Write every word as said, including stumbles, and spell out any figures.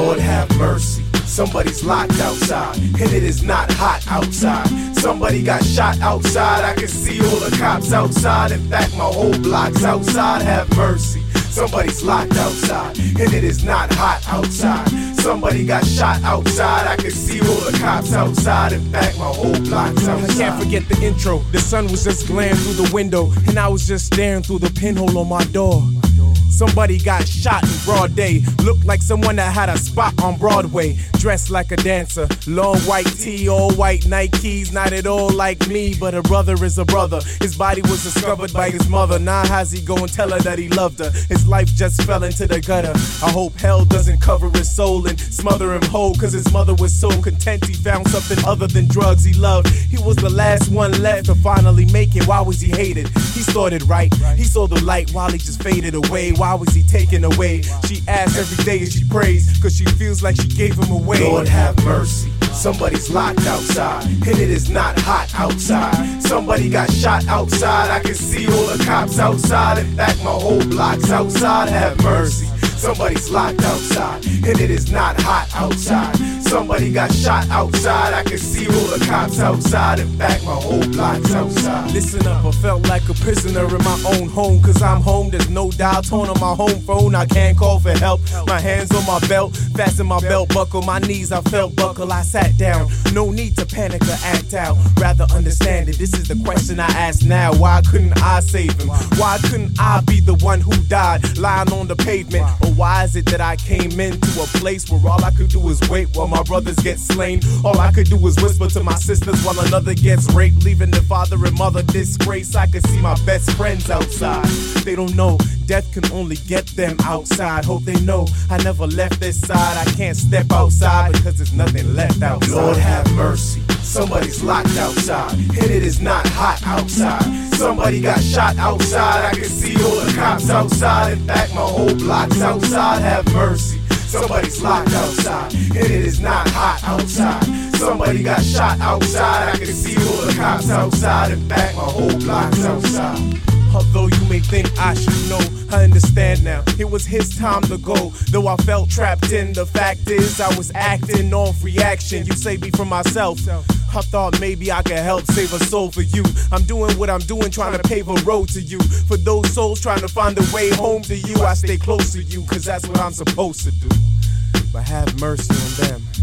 Lord have mercy. Somebody's locked outside, and it is not hot outside. Somebody got shot outside, I can see all the cops outside. In fact, my whole block's outside, have mercy. Somebody's locked outside, and it is not hot outside. Somebody got shot outside, I can see all the cops outside. In fact, my whole block's outside. I can't forget the intro, the sun was just glaring through the window, and I was just staring through the pinhole on my door. Somebody got shot in broad day. Looked like someone that had a spot on Broadway. Dressed like a dancer, long white tee, all white Nikes. Not at all like me, but a brother is a brother. His body was discovered by his mother. Now how's he go and tell her that he loved her? His life just fell into the gutter. I hope hell doesn't cover his soul and smother him whole, cause his mother was so content he found something other than drugs he loved. He was the last one left to finally make it. Why was he hated? He started right. He saw the light while he just faded away. Why was he taken away? She asks every day and she prays, cause she feels like she gave him away. Lord have mercy. Somebody's locked outside, and it is not hot outside. Somebody got shot outside, I can see all the cops outside. In fact, my whole block's outside, have mercy. Somebody's locked outside, and it is not hot outside. Somebody got shot outside, I can see all the cops outside. In fact, my whole block's outside. Listen up, I felt like a prisoner in my own home, cause I'm home, there's no dial tone on my home phone. I can't call for help, my hands on my belt, fasten my belt buckle, my knees I felt buckle. I sat down, no need to panic or act out, rather understand it. This is the question I ask now, why couldn't I save him? Why couldn't I be the one who died, lying on the pavement? Or why is it that I came into a place where all I could do is wait while my brothers get slain? All I could do was whisper to my sisters while another gets raped, leaving the father and mother disgrace. I could see my best friends outside. They don't know death can only get them outside. Hope they know I never left this side. I can't step outside because there's nothing left outside. Lord have mercy. Somebody's locked outside, and it is not hot outside. Somebody got shot outside, I can see all the cops outside. In fact, my whole block's outside, have mercy. Somebody's locked outside, and it is not hot outside. Somebody got shot outside, I can see all the cops outside. In fact, my whole block's outside. Although you may think I should know, I understand now, it was his time to go. Though I felt trapped in, the fact is I was acting off reaction. You saved me from myself, I thought maybe I could help save a soul for you. I'm doing what I'm doing, trying to pave a road to you. For those souls trying to find a way home to you, I stay close to you, cause that's what I'm supposed to do. But have mercy on them.